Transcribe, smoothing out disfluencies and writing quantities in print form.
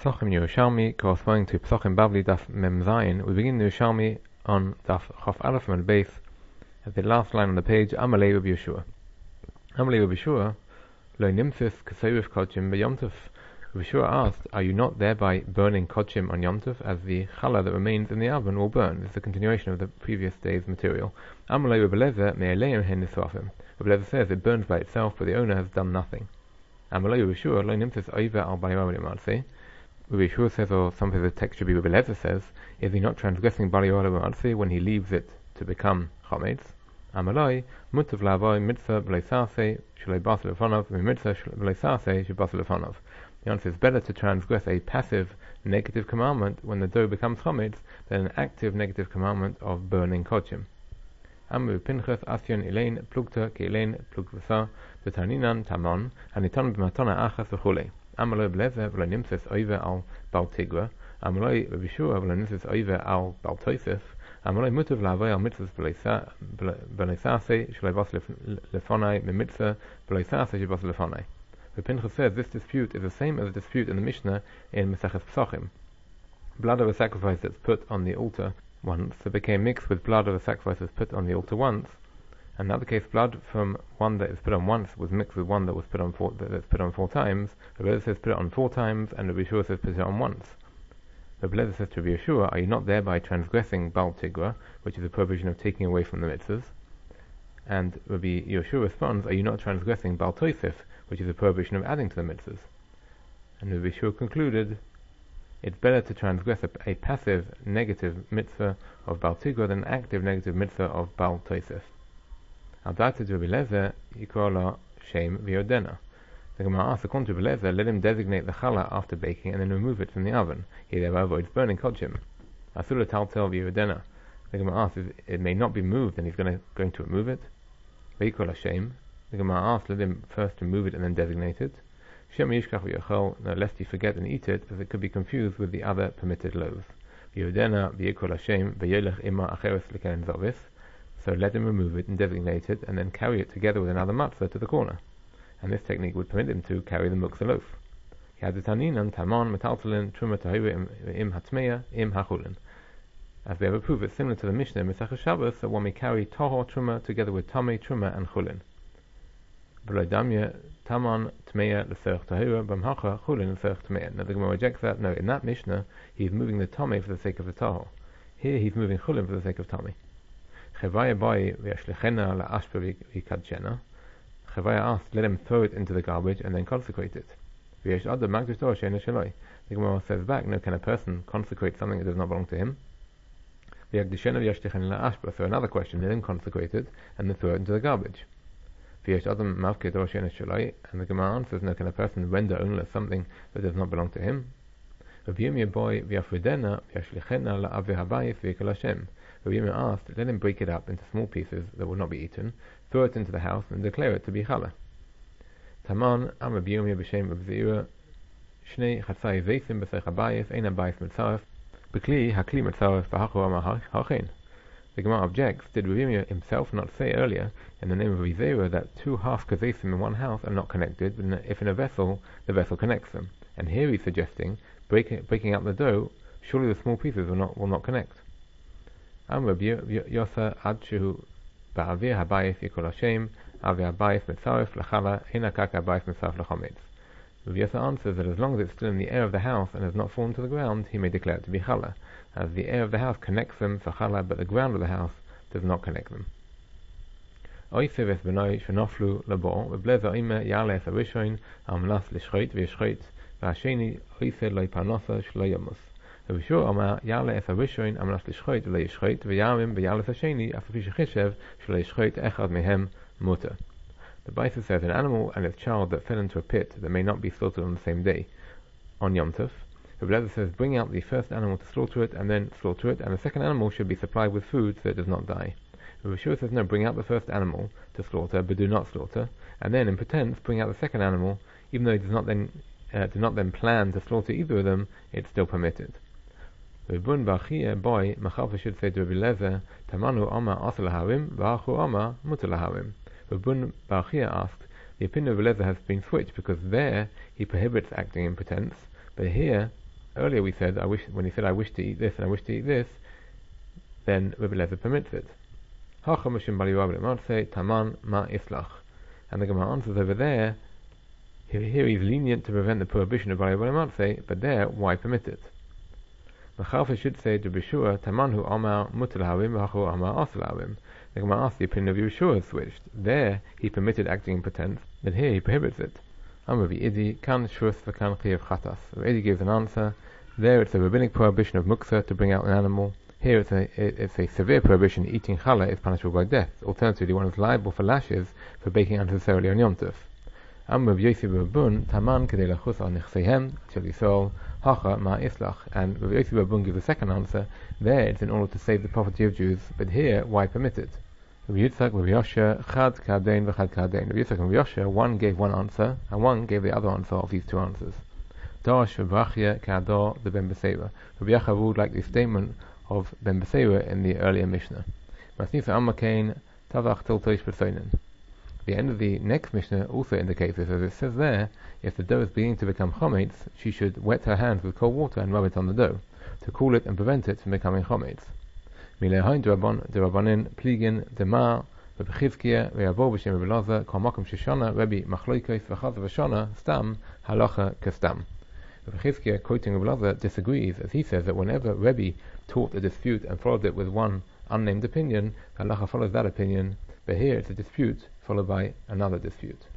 Psochim Yerushalmi corresponding to Psochim Bavli Daf Mem Zayin. We begin Yerushalmi on Daf Chof Aleph and Beis at the last line on the page. Amalei Rabbi Yeshua. Amalei Rabbi Yeshua Lo Nimsis Kaseiv Kodshim B'Yom Tov. Rabbi Yeshua asked, "Are you not thereby burning Kodshim on Yom Tov, as the challah that remains in the oven will burn?" This is a continuation of the previous day's material. Amalei Rabbi Lezer Me'aleim Hen Nisrafim. Rabbi Lezer says it burns by itself, but the owner has done nothing. Amalei Rabbi Yeshua Lo Nimsis Oiver Al Bali Matzeh. Rabbi Yeshua says, or something the text should be Rabbi Lezer says, is he not transgressing Bali Matzeh when he leaves it to become Chometz? Amalei Mutav La'avoy Mitzvah B'leisaseh Shalei Basel Lefonov Mitzvah B'leisaseh Shebasel Lefonov. The answer is better to transgress a passive negative commandment when the dough becomes chometz than an active negative commandment of burning kodshim. Amru Pinchas Asyon Elaine Plugta Keilein Plugvasa V'Tarninan Tamon Haniton B'Matona Achas V'Chulei. Amalei B'Lezer V'Lo Nimtzes Oiver Al Bal Tigra. Amalei Rabbi Yeshua V'Lo Nimtzes Oiver Al Bal Tosef. Amalei Mutav La'avoy Al Mitzvahs B'leisaseh Shalei Basel Lefonai Mitzvah B'leisaseh Shebasel Lefonai. The Pinchas says this dispute is the same as the dispute in the Mishnah in Maseches Psochim. Blood of a sacrifice that's put on the altar once, that became mixed with blood of a sacrifice that's put on the altar once. In another case, blood from one that is put on once was mixed with one that was put on four times. Rabbi Lezer says put it on 4 times, and Rabbi Yeshua says put it on once. Rabbi Lezer says to Rabbi Yeshua, "Are you not thereby transgressing Bal Tigra, which is a prohibition of taking away from the mitzvahs?" And Rabbi Yeshua responds, "Are you not transgressing Bal Tosef, which is a prohibition of adding to the mitzvahs?" And Rabbi Yeshua concluded, it's better to transgress a passive negative mitzvah of Bal Tigra than an active negative mitzvah of Bal Tosef. Al-Data to Rabbi Lezer, Yikrola Shem V'Yodena. The Gemara asks, according to Rabbi Lezer, let him designate the challah after baking and then remove it from the oven. He thereby avoids burning kodshim. Asula Taltel V'Yodena. The Gemara asks, it may not be moved, and he's going to remove it. V'Yikrola Shem. The Gemara asks, let him first remove it and then designate it. Shem Yishkach V'Yochel, lest he forget and eat it, as it could be confused with the other permitted loaves. V'Yodena V'Yikrola Shem V'Yolech Ima Acheres L'Ken Zavis. So let him remove it and designate it, and then carry it together with another matzah to the corner. And this technique would permit him to carry the muktzah loaf. He had the taninan, tamon, metaltalin, truma tahira, im hatmeya, im hachulin. As we have approved, it's similar to the Mishnah in Masechah Shabbos, that one may carry tahor truma together with tamei, truma, and chulin. V'lo damya, tamon, tmeya, l'serach tahira, b'mhacha, chulin, l'serach tmeya. Now the Gemara rejects that. No, in that Mishnah, he's moving the tamei for the sake of the tahor. Here he's moving chulin for the sake of tamei. Chevaya boy v'yashlechena la'ashpa v'kadshena. Chevaya asked, let him throw it into the garbage and then consecrate it. V'yesh adam magdish torah she'ena sheloi. The Gemara says back, no, can a person consecrate something that does not belong to him? V'yakdishena v'yashlechena la'ashpa. So another question, let him consecrate it and then throw it into the garbage. V'yesh adam mavke torah she'ena sheloi. And the Gemara answers, no, can a person render ownerless something that does not belong to him? V'yim boy v'yafridena v'yashlechena la'aveh habayis v'yikol Hashem. Rabbi Yirmiyah asked, let him break it up into small pieces that will not be eaten, throw it into the house, and declare it to be challah. Taman, am Rabbi Yirmiyah b'shem Rabbi Zeira, shnei chatzai zeisim b'seich habayis, ein habayis mitzaref, b'kli hakli mitzaref v'hachu amar ha'chein. The Gemara objects, did Rabbi Yirmiyah himself not say earlier, in the name of Rabbi Zeira, that 2 half kazeisim in one house are not connected, but if in a vessel, the vessel connects them? And here he's suggesting, breaking up the dough, surely the small pieces will not connect. Am Rabbi Yosa ad shehu ba'avir habayis yikol Hashem avir habayis mitzaref l'chala ein hakaka habayis mitzaref l'chometz. Rabbi Yosa answers that as long as it's still in the air of the house and has not fallen to the ground, he may declare it to be challah, as the air of the house connects them for challah, but the ground of the house does not connect them. Oisev es benoi shenoflu labo v'blezer ime yale es arishoin al manas l'shchait v'yeshchait v'hasheni oised lo yipanosa shlo yamus. Rabbi Yeshua Amar Yale es harishoin amanas l'shchoit v'lo yishchoit v'yamim v'yale es hasheni afafi shechishev shlo yishchoit echad mehem muter. The Baisa says an animal and its child that fell into a pit that may not be slaughtered on the same day, on Yom Tov. Rabbi Lezer says bring out the first animal to slaughter it and then slaughter it, and the second animal should be supplied with food so it does not die. Rabbi Yeshua says no, bring out the first animal to slaughter but do not slaughter, and then in pretense bring out the second animal, even though he does not then plan to slaughter either of them, it's still permitted. Rebun Bachia boy Machalfa should say to Rabbi Lezer, Tamanu Oma Asal Harim, V'achu Oma Mutal Harim. Rebun Bachia asked, the opinion of Rabbi Lezer has been switched because there he prohibits acting in pretense, but here Earlier we said, when he said I wish to eat this and I wish to eat this, then Rabbi Eliezer permits it. Taman ma islach. And the Gemara answers over there, here he's lenient to prevent the prohibition of Bali Matzeh, but there, why permit it? Machalfa should say to Bishua, Tamanhu Amar Mutal Hawim, Vachu Amar Asal Hawim. The Gemara asks, the opinion of Yeshua is switched. There, he permitted acting in pretense, but here he prohibits it. Amravi Idi, Kan Shus V'kan Chiyav Chatas. Idi gives an answer. There it's a rabbinic prohibition of muksa to bring out an animal. Here it's a severe prohibition. Eating challah is punishable by death. Alternatively, one is liable for lashes for baking unnecessarily on Yom Tov. Amrav Yosef Babun, Taman Kedei Lachus Al Nechseihem, Shel Yisrael, Hacha Ma Islach. And Rav Yosef Babun gives the second answer. There it's in order to save the property of Jews, but here, why permit it? Rabbi Yitzchak, Rabbi Yosha, Chad Kadein v'Chad Kadein. Rabbi Yitzchak and Rabbi Yosha, one gave one answer, and one gave the other answer of these two answers. Darash v'Brachya Kador the Ben Beseira. Rabbi Yachav ruled like the statement of Ben Beseira in the earlier Mishnah. Masnifa Amakain Tavach Tiltoish Besoinen. The end of the next Mishnah also indicates this, as it says there, if the dough is beginning to become chometz, she should wet her hands with cold water and rub it on the dough, to cool it and prevent it from becoming chometz. Milehain derabanin pligin demar v'bechizkia ve'yavo b'shem Rabbi Elazar kol makom sheshana Rabbi machloikos v'chaz v'shana stam halacha kastam. Rabbi Chizkia, quoting Rabbi Elazar, disagrees, as he says that whenever Rabbi taught a dispute and followed it with one unnamed opinion, halacha follows that opinion, but here it's a dispute followed by another dispute.